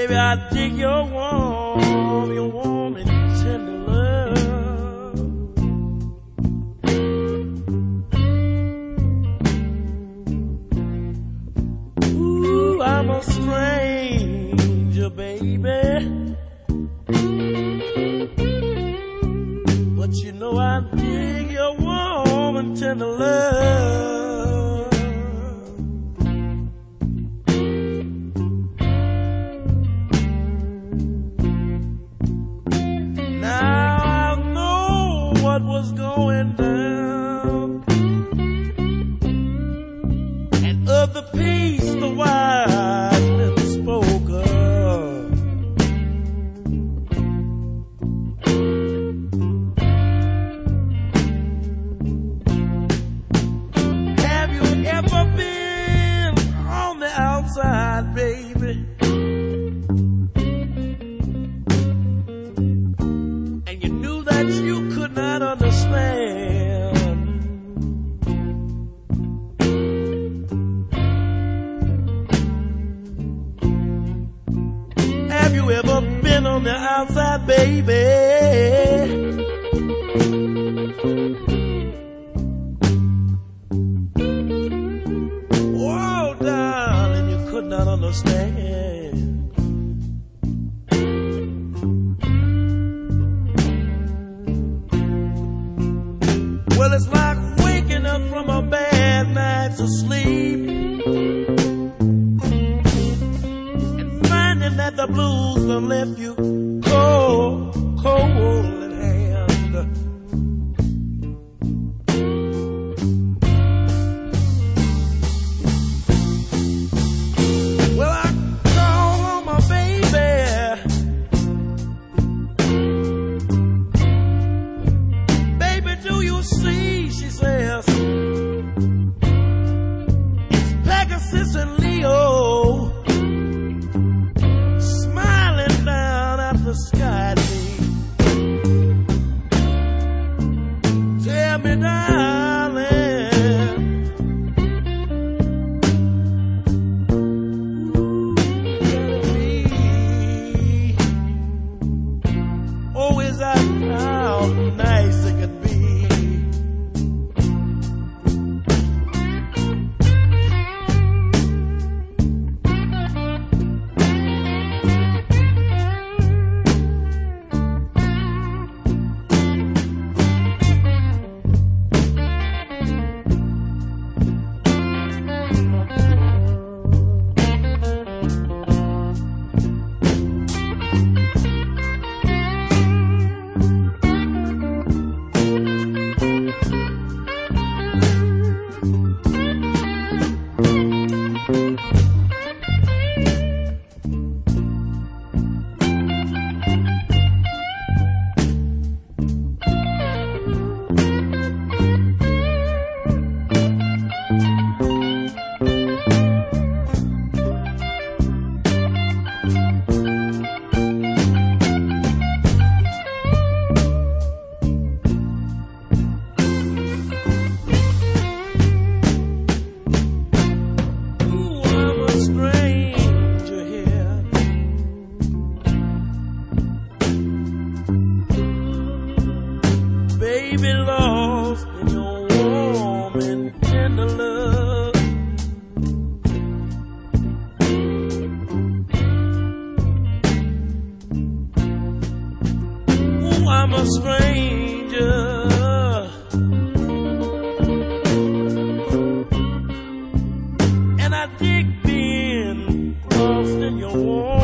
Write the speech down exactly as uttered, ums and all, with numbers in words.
Baby, I dig your warm, your warm and tender love. Ooh, I'm a stranger, baby, but you know I dig your warm and tender love. What was going down, and of the peace the wise men spoke of. Have you ever been on the outside, baby? And you knew that you could not understand. Have you ever been on the outside, baby? Oh, darling, you could not understand. Well, it's like waking up from a bad night's sleep and finding that the blues done left you cold, cold in hand. Well, I call on my baby. Do you see, she says, it's Pegasus and Leo smiling down at the sky. Tell me, darling, ooh, can it be? Oh, is that how nice it could be? Baby, lost in your warm and tender love. Ooh, I'm a stranger, and I dig being lost in your warm